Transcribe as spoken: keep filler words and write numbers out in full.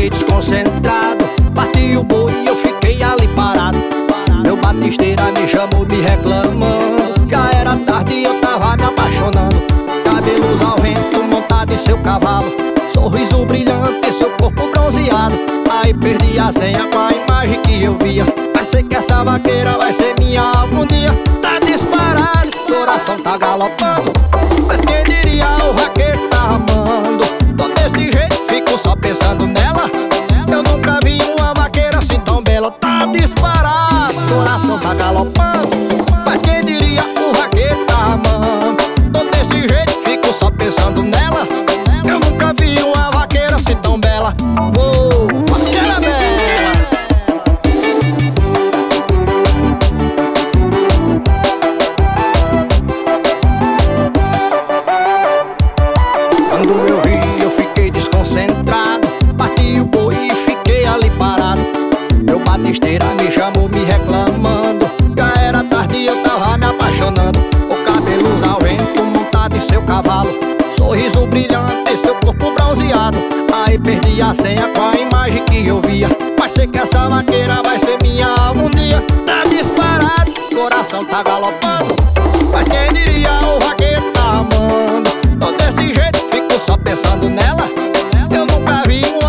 fiquei desconcentrado. Parti o boi e eu fiquei ali parado. Meu batisteira me chamou me reclamando. Já era tarde e eu tava me apaixonando. Cabelos ao vento, montado em seu cavalo, sorriso brilhante, seu corpo bronzeado. Aí perdi a senha com a imagem que eu via. Vai ser que essa vaqueira vai ser minha alma um dia. Tá disparado, coração tá galopando. Mas quem diria, o vaqueiro tá amando. Tô desse jeito, fico só pensando nela. Eu nunca vi uma vaqueira assim tão bela. Tá disparado, coração tá galopando. Mas quem diria, o vaqueiro tá amando. Tô desse jeito, fico só pensando nela. Eu nunca vi uma vaqueira assim tão bela. Oh, vaqueira bela. Quando eu vi, eu fiquei desconcentrado. Parti o boi e fiquei ali parado. Meu batisteira me chamou me reclamando. Já era tarde e eu tava me apaixonando. O cabelos ao vento, montado em seu cavalo, sorriso brilhante, seu corpo bronzeado. Aí perdi a senha com a imagem que eu via. Vai ser que essa vaqueira vai ser minha alma um dia. Tá disparado, coração tá galopando. Mas quem diria, o vaqueiro tá amando. Tô desse jeito, fico só pensando nela. Eu nunca vi